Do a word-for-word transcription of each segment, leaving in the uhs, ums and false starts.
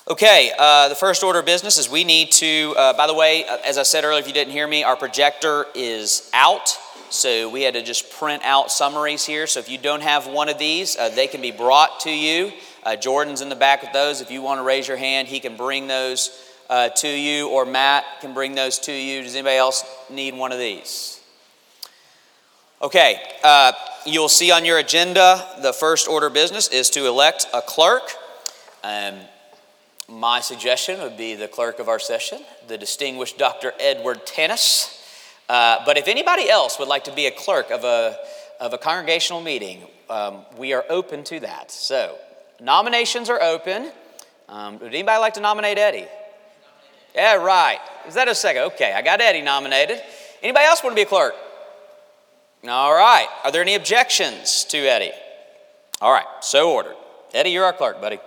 Okay, uh, the first order of business is we need to, uh, by the way, as I said earlier, if you didn't hear me, our projector is out. So we had to just print out summaries here. So if you don't have one of these, uh, they can be brought to you. Uh, Jordan's in the back with those. If you want to raise your hand, he can bring those uh, to you, or Matt can bring those to you. Does anybody else need one of these? Okay, uh, you'll see on your agenda, the first order of business is to elect a clerk. Um, My suggestion would be the clerk of our session, the distinguished Doctor Edward Tennis. Uh, but if anybody else would like to be a clerk of a of a congregational meeting, um, we are open to that. So nominations are open. Um, would anybody like to nominate Eddie? Yeah, right. Is that a second? Okay, I got Eddie nominated. Anybody else want to be a clerk? All right. Are there any objections to Eddie? All right, so ordered. Eddie, you're our clerk, buddy.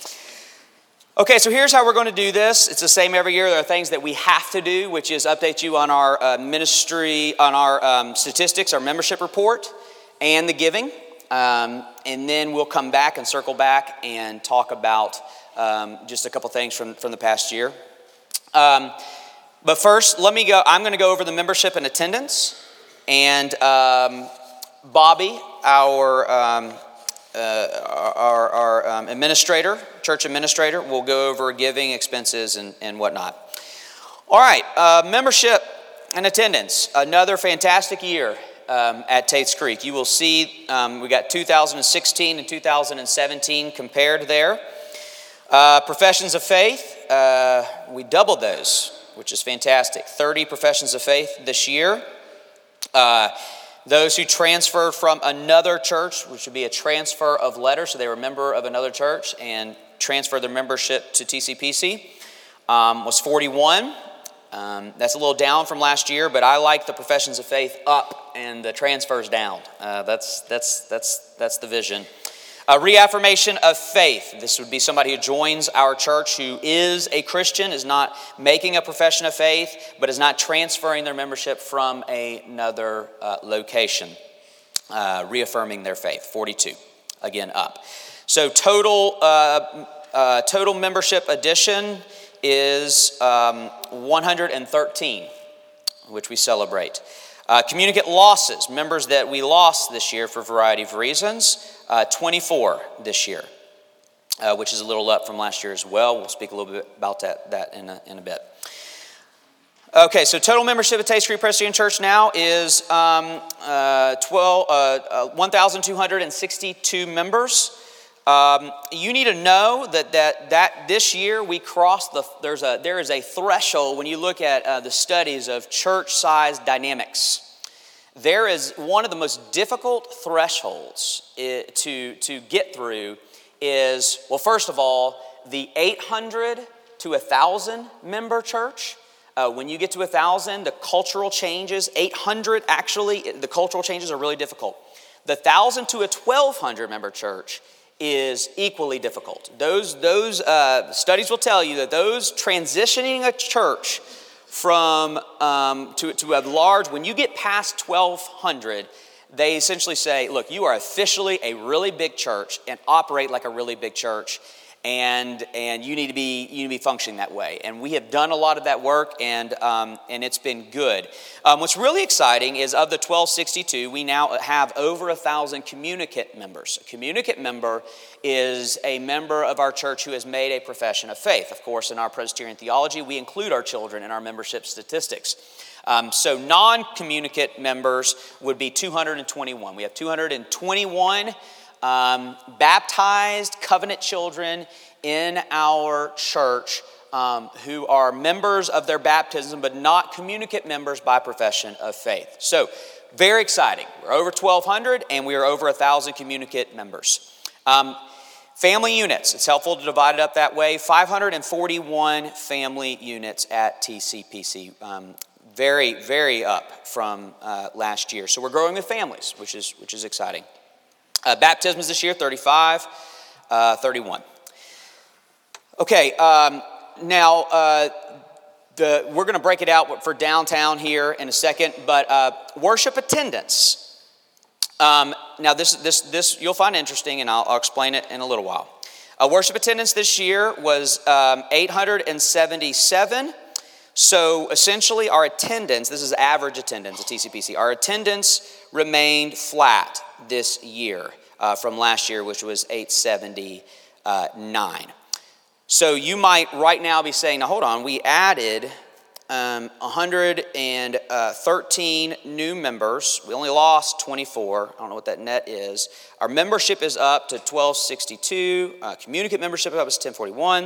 Okay, so here's how we're going to do this. It's the same every year. There are things that we have to do, which is update you on our uh, ministry, on our um, statistics, our membership report, and the giving. Um, and then we'll come back and circle back and talk about um, just a couple things from, from the past year. Um, but first, let me go. I'm going to go over the membership and attendance. And um, Bobby, our... Um, Uh, our, our um, administrator, church administrator, will go over giving, expenses, and, and whatnot. All right, uh, membership and attendance. Another fantastic year um, at Tate's Creek. You will see um, we got two thousand sixteen and two thousand seventeen compared there. Uh, professions of faith, uh, we doubled those, which is fantastic. thirty professions of faith this year. Uh, Those who transferred from another church, which would be a transfer of letters, so they were a member of another church and transferred their membership to T C P C, um, was forty-one. Um, that's a little down from last year, but I like the professions of faith up and the transfers down. Uh, that's that's that's that's the vision. A reaffirmation of faith. This would be somebody who joins our church who is a Christian, is not making a profession of faith, but is not transferring their membership from another uh, location. Uh, reaffirming their faith. forty-two, again up. So total uh, uh, total membership addition is um, one hundred thirteen, which we celebrate. Uh, communicant losses, members that we lost this year for a variety of reasons. Uh, twenty-four this year, uh, which is a little up from last year as well. We'll speak a little bit about that, that in, a, in a bit. Okay, so total membership at Tate's Creek Presbyterian Church now is um, uh, twelve, uh, uh, one thousand two hundred sixty-two members. Um, you need to know that, that that this year we crossed the, there's a, there is a threshold when you look at uh, the studies of church size dynamics. There is one of the most difficult thresholds to, to get through is, well, first of all, the eight hundred to one thousand member church. Uh, when you get to one thousand, the cultural changes, eight hundred actually, the cultural changes are really difficult. The one thousand to a twelve hundred member church is equally difficult. Those, those uh, studies will tell you that those transitioning a church from um, to, to a large, when you get past twelve hundred, they essentially say, look, you are officially a really big church and operate like a really big church, and and you need to be you need to be functioning that way. And we have done a lot of that work, and um, and it's been good. Um, what's really exciting is of the twelve sixty-two, we now have over a thousand communicant members. A communicant member is a member of our church who has made a profession of faith. Of course, in our Presbyterian theology, we include our children in our membership statistics. Um, so non-communicant members would be two hundred twenty-one. We have two hundred twenty-one um, baptized covenant children in our church um, who are members of their baptism, but not communicant members by profession of faith. So very exciting. We're over twelve hundred and we are over one thousand communicant members. Um, Family units, it's helpful to divide it up that way. five hundred forty-one family units at T C P C. Um, very, very up from uh, last year. So we're growing with families, which is which is exciting. Uh, baptisms this year, thirty-five, uh, thirty-one. Okay, um, now uh, the we're going to break it out for downtown here in a second, but uh, worship attendance. Um, now this this this you'll find interesting, and I'll, I'll explain it in a little while. Uh, worship attendance this year was um, eight hundred seventy-seven. So essentially our attendance, this is average attendance at T C P C, our attendance remained flat this year uh, from last year, which was eight seventy-nine. So you might right now be saying, now hold on, we added um, one hundred thirteen new members. We only lost twenty-four. I don't know what that net is. Our membership is up to twelve sixty-two. Uh, communicant membership up is ten forty-one.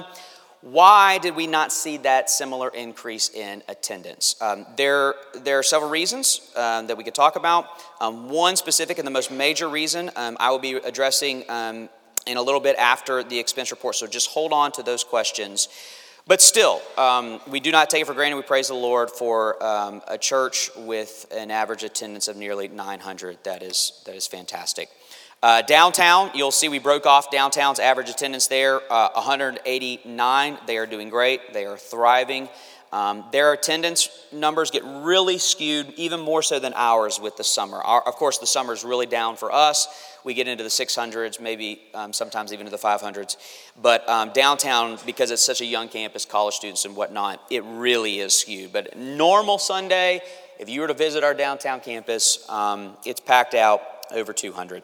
Why did we not see that similar increase in attendance? Um, there, there are several reasons um, that we could talk about. Um, one specific and the most major reason um, I will be addressing um, in a little bit after the expense report, so just hold on to those questions. But still, um, we do not take it for granted. We praise the Lord for um, a church with an average attendance of nearly nine hundred. That is, that is fantastic. Uh, downtown, you'll see we broke off downtown's average attendance there, uh, one hundred eighty-nine. They are doing great. They are thriving. Um, their attendance numbers get really skewed, even more so than ours with the summer. Our, of course, the summer is really down for us. We get into the six hundreds, maybe um, sometimes even to the five hundreds. But um, downtown, because it's such a young campus, college students and whatnot, it really is skewed. But normal Sunday, if you were to visit our downtown campus, um, it's packed out over two hundred.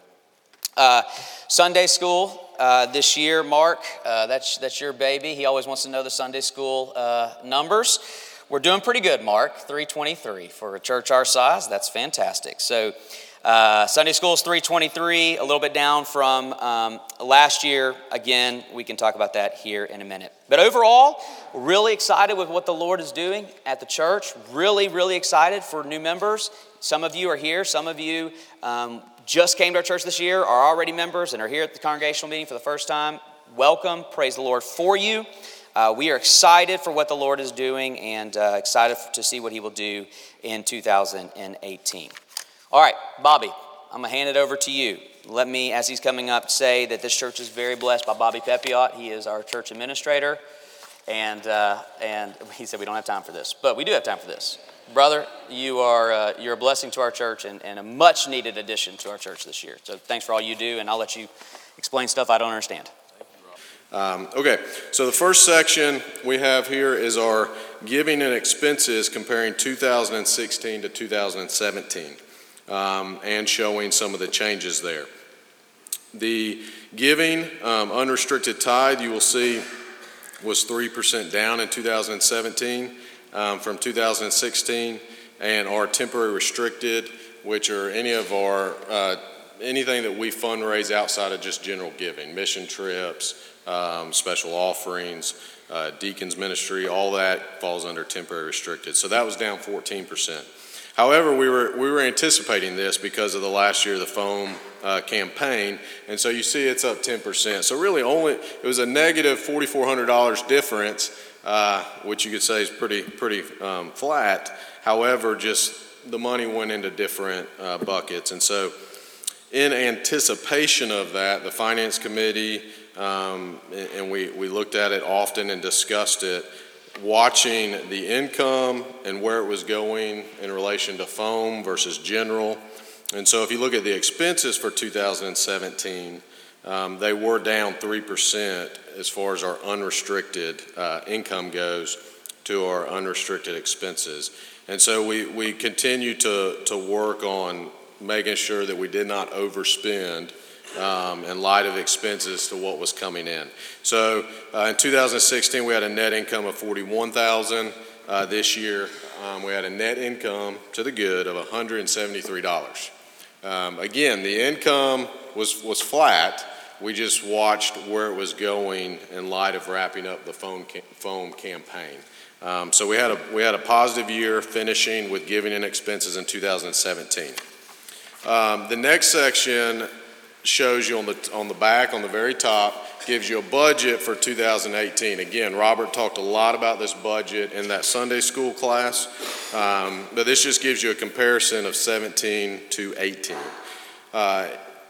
Uh, Sunday school uh, this year, Mark, uh, that's that's your baby. He always wants to know the Sunday school uh, numbers. We're doing pretty good, Mark, three twenty-three. For a church our size, that's fantastic. So uh, Sunday school is three twenty-three, a little bit down from um, last year. Again, we can talk about that here in a minute. But overall, we're really excited with what the Lord is doing at the church. Really, really excited for new members. Some of you are here. Some of you um, just came to our church this year, are already members, and are here at the congregational meeting for the first time. Welcome. Praise the Lord for you. Uh, we are excited for what the Lord is doing and uh, excited to see what he will do in two thousand eighteen. All right, Bobby, I'm going to hand it over to you. Let me, as he's coming up, say that this church is very blessed by Bobby Pepiot. He is our church administrator, and uh, and he said we don't have time for this, but we do have time for this. Brother, you are uh, you're a blessing to our church and, and a much-needed addition to our church this year. So thanks for all you do, and I'll let you explain stuff I don't understand. Um, okay, so the first section we have here is our giving and expenses comparing two thousand sixteen to two thousand seventeen um, and showing some of the changes there. The giving, um, unrestricted tithe, you will see, was three percent down in two thousand seventeen. Um, from two thousand sixteen, and our temporary restricted, which are any of our, uh, anything that we fundraise outside of just general giving, mission trips, um, special offerings, uh, deacons ministry, all that falls under temporary restricted. So that was down fourteen percent. However, we were we were anticipating this because of the last year of the foam uh, campaign, and so you see it's up ten percent. So really only, it was a negative four thousand four hundred dollars difference, Uh, which you could say is pretty pretty um, flat. However, just the money went into different uh, buckets. And so in anticipation of that, the Finance Committee, um, and we, we looked at it often and discussed it, watching the income and where it was going in relation to foam versus general. And so if you look at the expenses for two thousand seventeen, Um, they were down three percent as far as our unrestricted uh, income goes to our unrestricted expenses. And so we, we continue to, to work on making sure that we did not overspend um, in light of expenses to what was coming in. So uh, in two thousand sixteen, we had a net income of forty-one thousand dollars. Uh, this year, um, we had a net income to the good of one hundred seventy-three dollars. Um, again, the income was, was flat. We just watched where it was going in light of wrapping up the foam, foam campaign. Um, so we had a we had a positive year finishing with giving and expenses in two thousand seventeen. Um, the next section shows you on the on the back, on the very top, gives you a budget for two thousand eighteen. Again, Robert talked a lot about this budget in that Sunday school class, um, but this just gives you a comparison of seventeen to eighteen. Uh,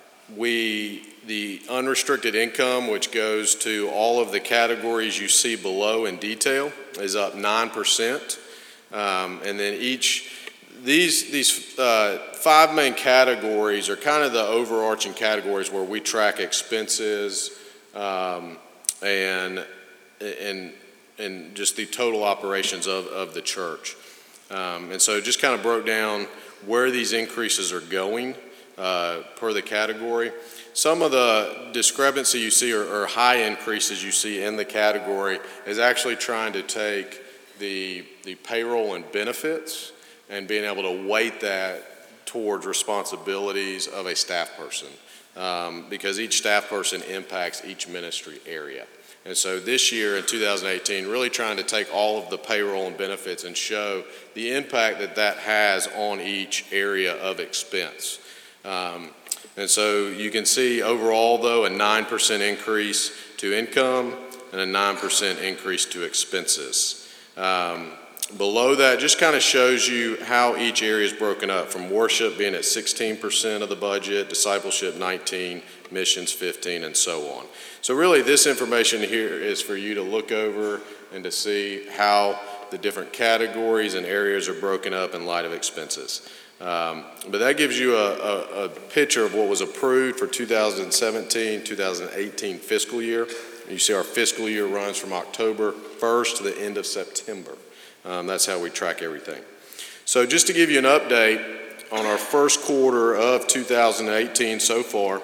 we the unrestricted income, which goes to all of the categories you see below in detail, is up nine percent, um, and then each these these uh, five main categories are kind of the overarching categories where we track expenses, um, and and and just the total operations of, of the church. Um, and so just kind of broke down where these increases are going uh, per the category. Some of the discrepancy you see, or, or high increases you see in the category, is actually trying to take the, the payroll and benefits and being able to weight that towards responsibilities of a staff person, um, because each staff person impacts each ministry area. And so this year in two thousand eighteen, really trying to take all of the payroll and benefits and show the impact that that has on each area of expense. Um, and so you can see overall, though, a nine percent increase to income and a nine percent increase to expenses. Um, below that just kind of shows you how each area is broken up, from worship being at sixteen percent of the budget, discipleship nineteen, missions fifteen, and so on. So really this information here is for you to look over and to see how the different categories and areas are broken up in light of expenses. Um, but that gives you a, a, a picture of what was approved for two thousand seventeen, two thousand eighteen fiscal year. You see our fiscal year runs from October first to the end of September. Um, that's how we track everything. So just to give you an update on our first quarter of two thousand eighteen so far,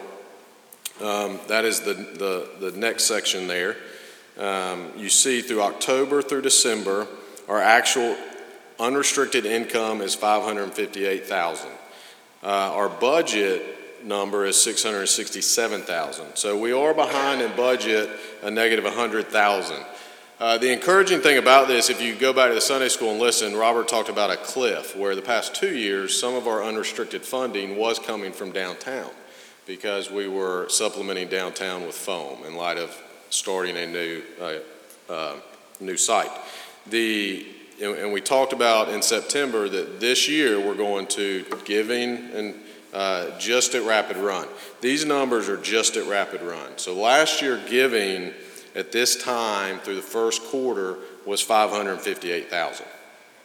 um, that is the, the, the next section there. Um, you see through October through December, our actual unrestricted income is five hundred fifty-eight thousand dollars. Uh, our budget number is six hundred sixty-seven thousand dollars. So we are behind in budget a negative one hundred thousand dollars. Uh, the encouraging thing about this, if you go back to the Sunday school and listen, Robert talked about a cliff, where the past two years, some of our unrestricted funding was coming from downtown because we were supplementing downtown with foam in light of starting a new uh, uh, new site. The and we talked about in September that this year we're going to giving and uh, just at Rapid Run. These numbers are just at Rapid Run. So last year giving at this time through the first quarter was five hundred fifty-eight thousand dollars.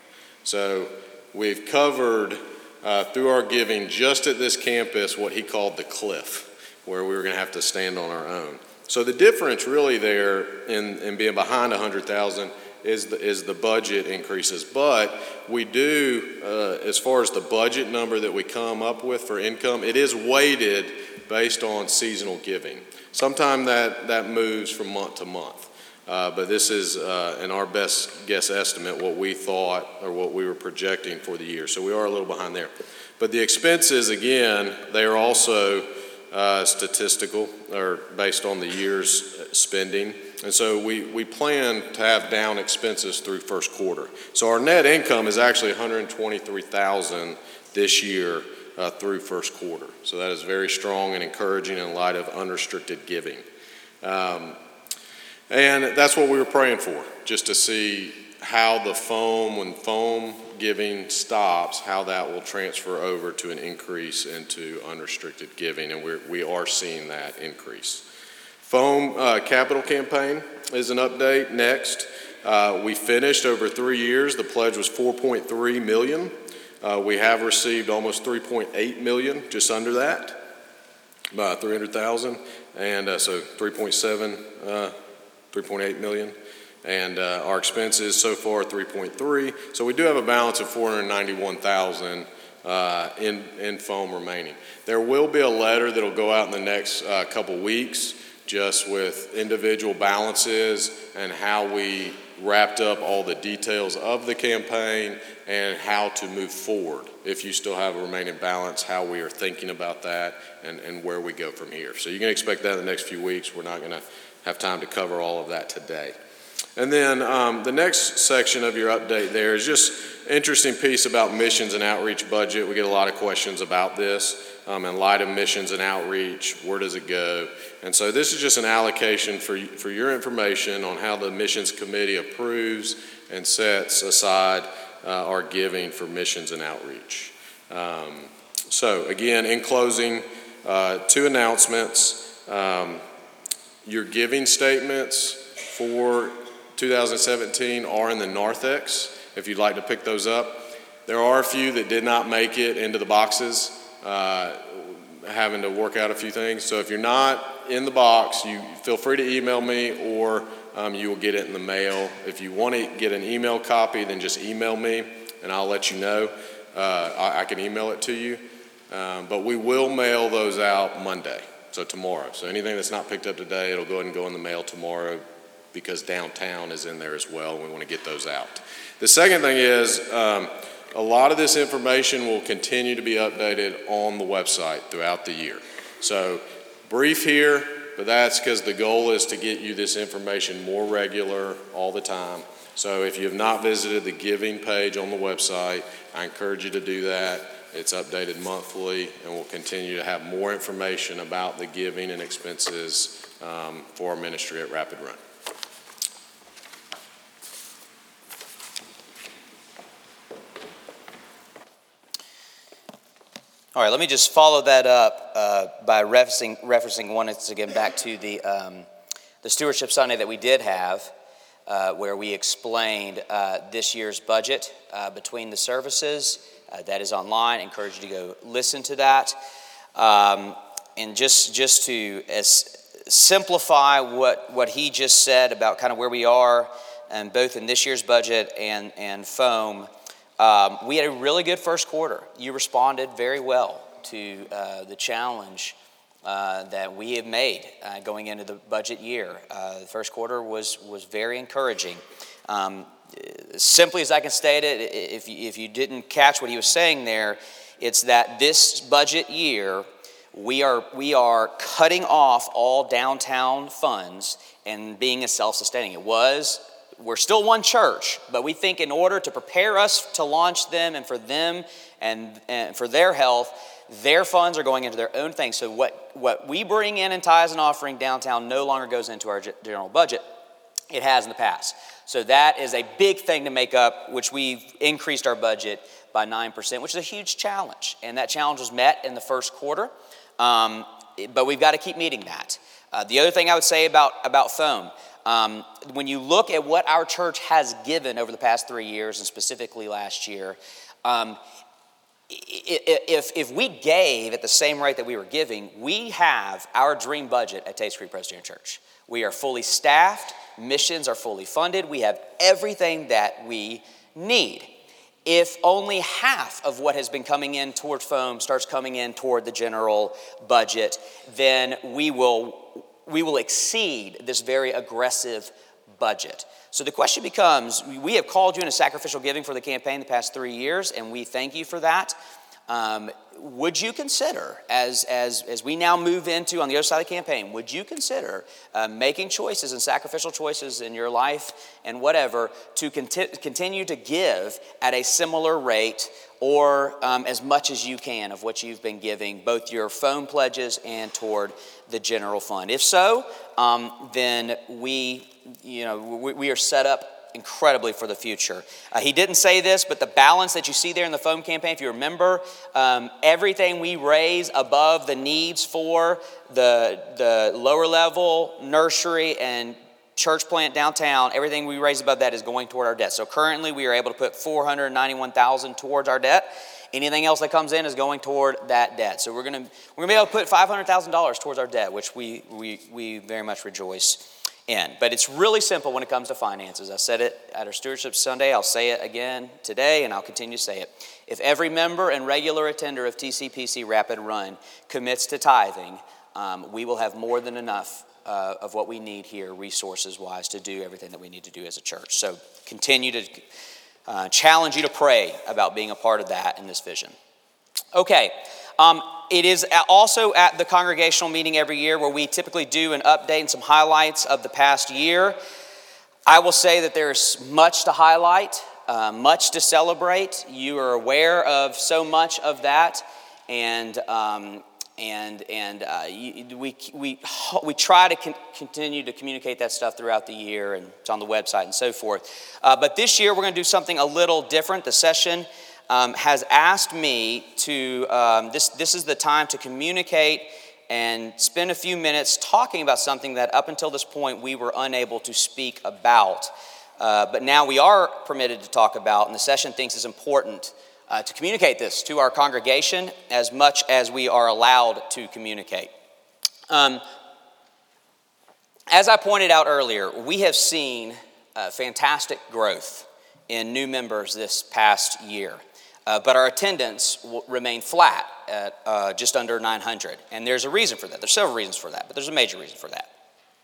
So we've covered uh, through our giving just at this campus what he called the cliff, where we were going to have to stand on our own. So the difference really there in, in being behind one hundred thousand dollars is the, is the budget increases. But we do, uh, as far as the budget number that we come up with for income, it is weighted based on seasonal giving. Sometimes that, that moves from month to month. Uh, but this is, uh, in our best guess estimate, what we thought or what we were projecting for the year. So we are a little behind there. But the expenses, again, they are also uh, statistical, or based on the year's spending. And so we, we plan to have down expenses through first quarter. So our net income is actually one hundred twenty-three thousand dollars this year uh, through first quarter. So that is very strong and encouraging in light of unrestricted giving. Um, and that's what we were praying for, just to see how the foam, when foam giving stops, how that will transfer over to an increase into unrestricted giving. And we're, we are seeing that increase. Foam uh, capital campaign is an update next. Uh, we finished over three years. The pledge was four point three million dollars. Uh, we have received almost three point eight million dollars, just under that, about three hundred thousand dollars, and uh, so three point seven, uh, three point eight million dollars. And uh, our expenses so far three point three. So we do have a balance of four hundred ninety-one thousand dollars uh, in in foam remaining. There will be a letter that will go out in the next uh, couple weeks, just with individual balances and how we wrapped up all the details of the campaign and how to move forward. If you still have a remaining balance, how we are thinking about that and, and where we go from here. So you can expect that in the next few weeks. We're not going to have time to cover all of that today. And then um, the next section of your update there is just interesting piece about missions and outreach budget. We get a lot of questions about this. Um, in light of missions and outreach, where does it go? And so this is just an allocation for, for your information on how the missions committee approves and sets aside uh, our giving for missions and outreach. Um, so again, in closing, uh, two announcements. Um, your giving statements for two thousand seventeen are in the narthex, if you'd like to pick those up. There are a few that did not make it into the boxes. Uh, having to work out a few things. So if you're not in the box, you feel free to email me, or um, you will get it in the mail. If you want to get an email copy, then just email me, and I'll let you know. Uh, I, I can email it to you. Um, but we will mail those out Monday, so tomorrow. So anything that's not picked up today, it'll go ahead and go in the mail tomorrow, because downtown is in there as well, and we want to get those out. The second thing is, um, a lot of this information will continue to be updated on the website throughout the year. So brief here, but that's because the goal is to get you this information more regular all the time. So if you have not visited the giving page on the website, I encourage you to do that. It's updated monthly, and we'll continue to have more information about the giving and expenses um, for our ministry at Rapid Run. All right, let me just follow that up uh, by referencing, referencing once again back to the, um, the Stewardship Sunday that we did have, uh, where we explained uh, this year's budget uh, between the services. Uh, that is online. I encourage you to go listen to that. Um, and just just to as simplify what, what he just said about kind of where we are, and both in this year's budget and, and foam, um, we had a really good first quarter. You responded very well to uh, the challenge uh, that we have made uh, going into the budget year. Uh, the first quarter was, was very encouraging. Um, Simply as I can state it, if you, if you didn't catch what he was saying there, it's that this budget year, we are we are cutting off all downtown funds and being a self-sustaining. It was, we're still one church, but we think in order to prepare us to launch them and for them and, and for their health, their funds are going into their own thing. So what, what we bring in in tithes and offering downtown no longer goes into our general budget. It has in the past. So that is a big thing to make up, which we've increased our budget by nine percent, which is a huge challenge. And that challenge was met in the first quarter, um, but we've got to keep meeting that. Uh, the other thing I would say about, about foam, um, when you look at what our church has given over the past three years, and specifically last year, um, if, if we gave at the same rate that we were giving, we have our dream budget at Tates Creek Presbyterian Church. We are fully staffed. Missions are fully funded. We have everything that we need. If only half of what has been coming in toward foam starts coming in toward the general budget, then we will we will exceed this very aggressive budget. So the question becomes, we have called you into sacrificial giving for the campaign the past three years, and we thank you for that. Um, would you consider, as, as, as we now move into on the other side of the campaign, would you consider uh, making choices and sacrificial choices in your life and whatever to conti- continue to give at a similar rate or um, as much as you can of what you've been giving, both your foam pledges and toward the general fund? If so, um, then we, you know, we, we are set up incredibly for the future. Uh, he didn't say this, but the balance that you see there in the foam campaign, if you remember, um, everything we raise above the needs for the, the lower level nursery and church plant downtown, everything we raise above that is going toward our debt. So currently we are able to put four hundred ninety-one thousand dollars towards our debt. Anything else that comes in is going toward that debt. So we're going to we're going to be able to put five hundred thousand dollars towards our debt, which we we we very much rejoice in. But it's really simple when it comes to finances. I said it at our Stewardship Sunday. I'll say it again today, and I'll continue to say it. If every member and regular attender of T C P C Rapid Run commits to tithing, um, we will have more than enough uh, of what we need here, resources-wise, to do everything that we need to do as a church. So continue to uh, challenge you to pray about being a part of that in this vision. Okay. Um, it is also at the congregational meeting every year where we typically do an update and some highlights of the past year. I will say that there's much to highlight, uh, much to celebrate. You are aware of so much of that, and um, and and uh, you, we we we try to con- continue to communicate that stuff throughout the year, and it's on the website and so forth. Uh, but this year we're going to do something a little different. The session Um, has asked me to, um, this, this is the time to communicate and spend a few minutes talking about something that up until this point we were unable to speak about. Uh, but now we are permitted to talk about, and the session thinks is important uh, to communicate this to our congregation as much as we are allowed to communicate. Um, as I pointed out earlier, we have seen uh, fantastic growth in new members this past year. Uh, but our attendance will remain flat at uh, just under nine hundred. And there's a reason for that. There's several reasons for that, but there's a major reason for that.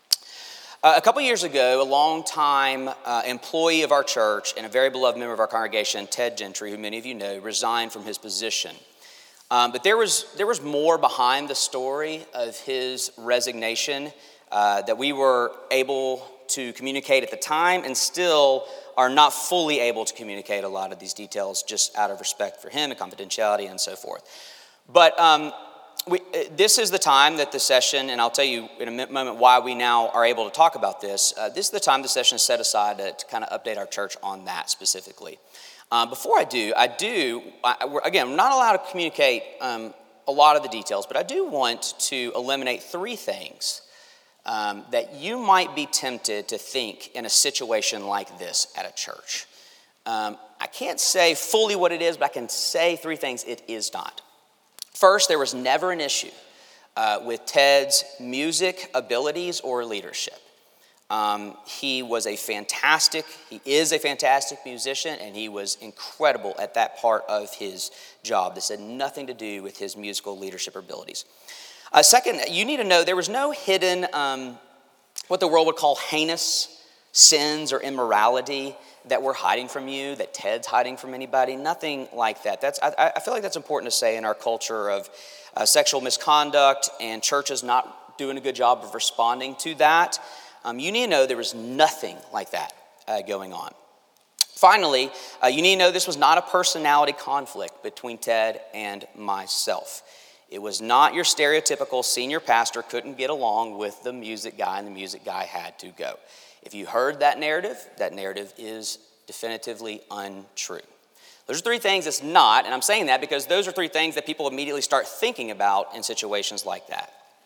Uh, a couple years ago, a longtime uh, employee of our church and a very beloved member of our congregation, Ted Gentry, who many of you know, resigned from his position. Um, but there was, there was more behind the story of his resignation uh, that we were able to communicate at the time, and still are not fully able to communicate a lot of these details just out of respect for him and confidentiality and so forth. But um, we, this is the time that the session, and I'll tell you in a moment why we now are able to talk about this. Uh, this is the time the session is set aside to, to kind of update our church on that specifically. Uh, before I do, I do, I, we're, again, I'm not allowed to communicate um, a lot of the details, but I do want to eliminate three things Um, that you might be tempted to think in a situation like this at a church. Um, I can't say fully what it is, but I can say three things it is not. First, there was never an issue uh, with Ted's music abilities or leadership. Um, he was a fantastic, he is a fantastic musician, and he was incredible at that part of his job. This had nothing to do with his musical leadership abilities. Uh, second, you need to know there was no hidden, um, what the world would call heinous sins or immorality that we're hiding from you, that Ted's hiding from anybody, nothing like that. That's I, I feel like that's important to say in our culture of uh, sexual misconduct and churches not doing a good job of responding to that. Um, you need to know there was nothing like that uh, going on. Finally, uh, you need to know this was not a personality conflict between Ted and myself. It was not your stereotypical senior pastor couldn't get along with the music guy and the music guy had to go. If you heard that narrative, that narrative is definitively untrue. Those are three things it's not, and I'm saying that because those are three things that people immediately start thinking about in situations like that.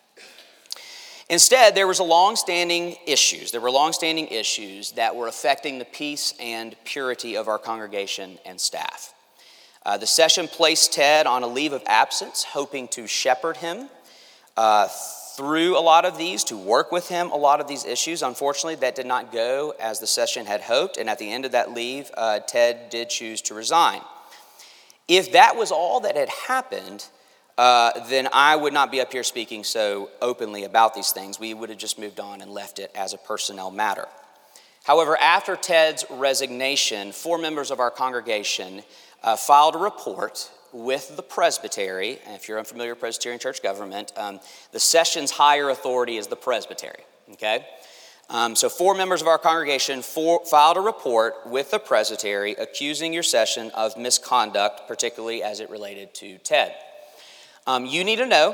Instead, there was a long-standing issues. There were long-standing issues that were affecting the peace and purity of our congregation and staff. Uh, the session placed Ted on a leave of absence, hoping to shepherd him uh, through a lot of these, to work with him a lot of these issues. Unfortunately, that did not go as the session had hoped, and at the end of that leave, uh, Ted did choose to resign. If that was all that had happened, uh, then I would not be up here speaking so openly about these things. We would have just moved on and left it as a personnel matter. However, after Ted's resignation, four members of our congregation Uh, filed a report with the presbytery. And if you're unfamiliar with Presbyterian church government, um, the session's higher authority is the presbytery, okay? Um, so four members of our congregation for, filed a report with the presbytery accusing your session of misconduct, particularly as it related to Ted. Um, you need to know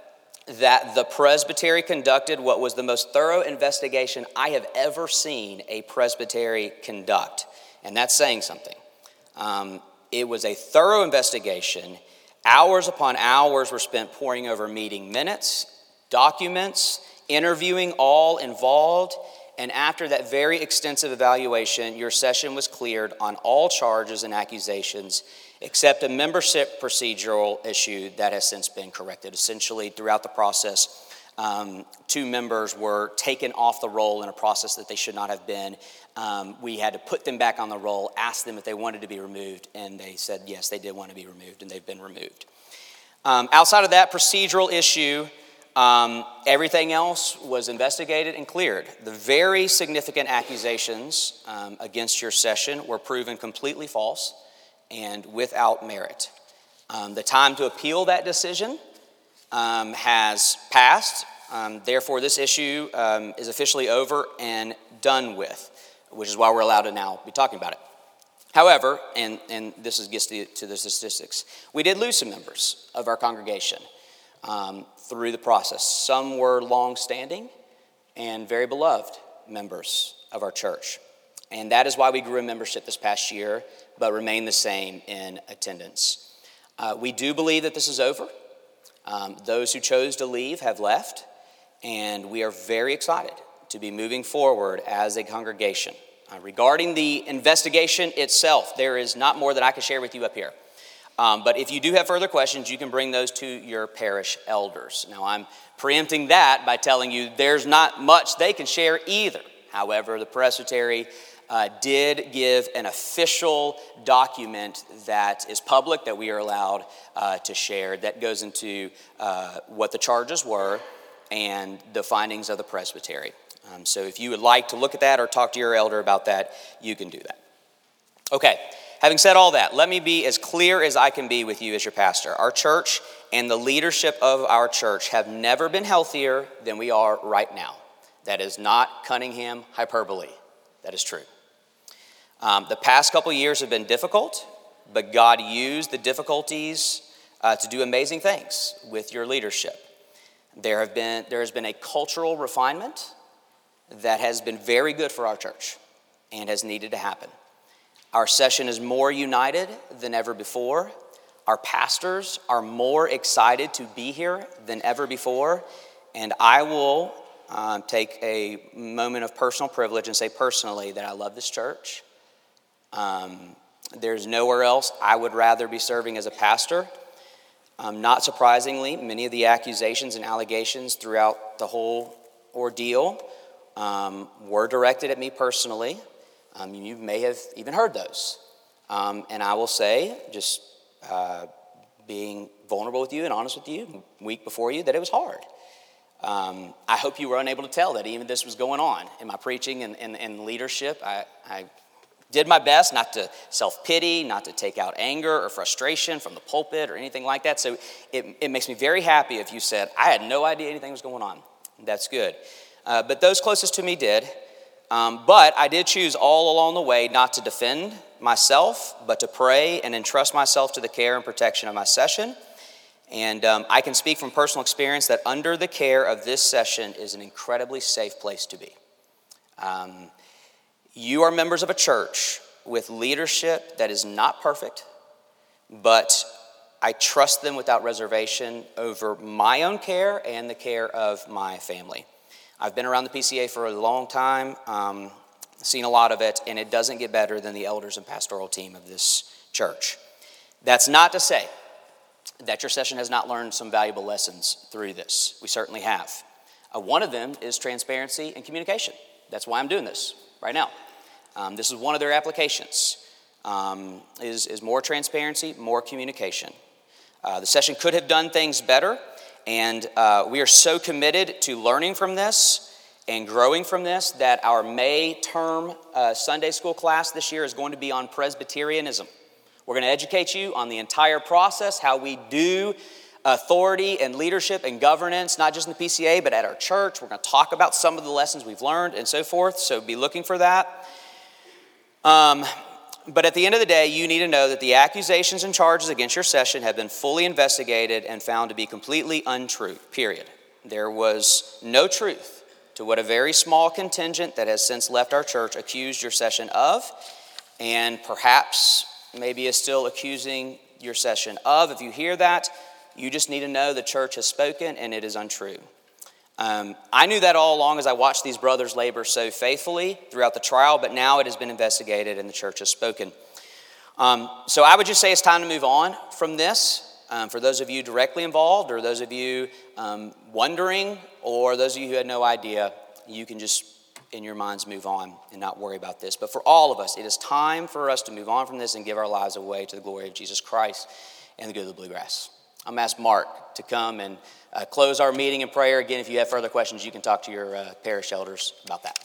that the presbytery conducted what was the most thorough investigation I have ever seen a presbytery conduct, and that's saying something. Um, It was a thorough investigation. Hours upon hours were spent poring over meeting minutes, documents, interviewing all involved, and after that very extensive evaluation, your session was cleared on all charges and accusations except a membership procedural issue that has since been corrected. Essentially, throughout the process, um, two members were taken off the roll in a process that they should not have been. Um, we had to put them back on the roll, ask them if they wanted to be removed, and they said yes, they did want to be removed, and they've been removed. Um, outside of that procedural issue, um, everything else was investigated and cleared. The very significant accusations um, against your session were proven completely false and without merit. Um, the time to appeal that decision um, has passed. Um, therefore, this issue um, is officially over and done with, which is why we're allowed to now be talking about it. However, and, and this is, gets to, to the statistics, we did lose some members of our congregation um, through the process. Some were long-standing and very beloved members of our church. And that is why we grew in membership this past year, but remain the same in attendance. Uh, we do believe that this is over. Um, those who chose to leave have left, and we are very excited to be moving forward as a congregation. Uh, regarding the investigation itself, there is not more that I can share with you up here. Um, but if you do have further questions, you can bring those to your parish elders. Now, I'm preempting that by telling you there's not much they can share either. However, the presbytery uh, did give an official document that is public that we are allowed uh, to share that goes into uh, what the charges were and the findings of the presbytery. Um, so if you would like to look at that or talk to your elder about that, you can do that. Okay, having said all that, let me be as clear as I can be with you as your pastor. Our church and the leadership of our church have never been healthier than we are right now. That is not Cunningham hyperbole. That is true. Um, the past couple years have been difficult, but God used the difficulties uh, to do amazing things with your leadership. There have been there has been a cultural refinement that has been very good for our church and has needed to happen. Our session is more united than ever before. Our pastors are more excited to be here than ever before. And I will um, take a moment of personal privilege and say personally that I love this church. Um, there's nowhere else I would rather be serving as a pastor. Um, not surprisingly, many of the accusations and allegations throughout the whole ordeal um, were directed at me personally. Um, you may have even heard those. Um, and I will say, just uh, being vulnerable with you and honest with you, week before you, that it was hard. Um, I hope you were unable to tell that even this was going on in my preaching and, and, and leadership. I, I did my best not to self-pity, not to take out anger or frustration from the pulpit or anything like that. So it, it makes me very happy if you said, I had no idea anything was going on. That's good. Uh, but those closest to me did. Um, but I did choose all along the way not to defend myself, but to pray and entrust myself to the care and protection of my session. And um, I can speak from personal experience that under the care of this session is an incredibly safe place to be. Um, you are members of a church with leadership that is not perfect, but I trust them without reservation over my own care and the care of my family. I've been around the P C A for a long time, um, seen a lot of it, and it doesn't get better than the elders and pastoral team of this church. That's not to say that your session has not learned some valuable lessons through this. We certainly have. Uh, one of them is transparency and communication. That's why I'm doing this right now. Um, this is one of their applications, um, is, is more transparency, more communication. Uh, the session could have done things better. And uh, we are so committed to learning from this and growing from this that our May term uh, Sunday school class this year is going to be on Presbyterianism. We're going to educate you on the entire process, how we do authority and leadership and governance, not just in the P C A, but at our church. We're going to talk about some of the lessons we've learned and so forth, so be looking for that. Um, But at the end of the day, you need to know that the accusations and charges against your session have been fully investigated and found to be completely untrue, period. There was no truth to what a very small contingent that has since left our church accused your session of, and perhaps maybe is still accusing your session of. If you hear that, you just need to know the church has spoken and it is untrue. Um, I knew that all along as I watched these brothers labor so faithfully throughout the trial, but now it has been investigated and the church has spoken. Um, so I would just say it's time to move on from this. Um, for those of you directly involved, or those of you um, wondering, or those of you who had no idea, you can just, in your minds, move on and not worry about this. But for all of us, it is time for us to move on from this and give our lives away to the glory of Jesus Christ and the good of the bluegrass. I'm going to ask Mark to come and uh, close our meeting in prayer. Again, if you have further questions, you can talk to your uh, parish elders about that.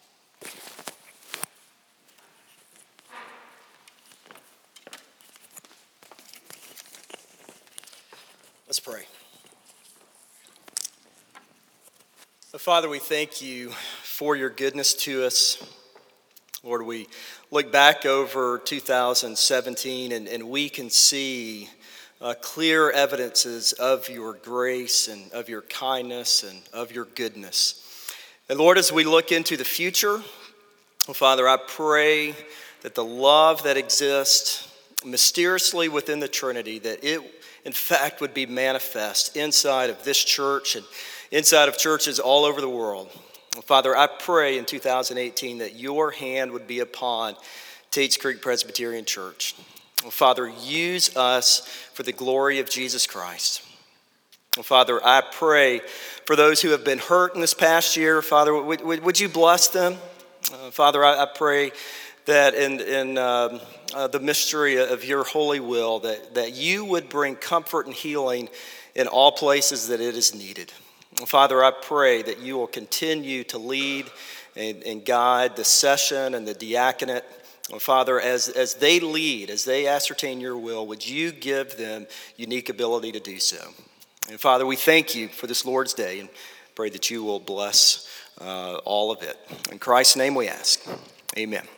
Let's pray. Father, we thank you for your goodness to us. Lord, we look back over two thousand seventeen and, and we can see uh, clear evidences of your grace and of your kindness and of your goodness. And Lord, as we look into the future, oh, Father, I pray that the love that exists mysteriously within the Trinity, that it in fact would be manifest inside of this church and inside of churches all over the world. Father, I pray in two thousand eighteen that your hand would be upon Tates Creek Presbyterian Church. Father, use us for the glory of Jesus Christ. Father, I pray for those who have been hurt in this past year. Father, would, would, would you bless them? Uh, Father, I, I pray that in, in um, uh, the mystery of your holy will, that, that you would bring comfort and healing in all places that it is needed. Father, I pray that you will continue to lead and, and guide the session and the diaconate. Father, as, as they lead, as they ascertain your will, would you give them unique ability to do so? And Father, we thank you for this Lord's Day and pray that you will bless uh, all of it. In Christ's name we ask. Amen.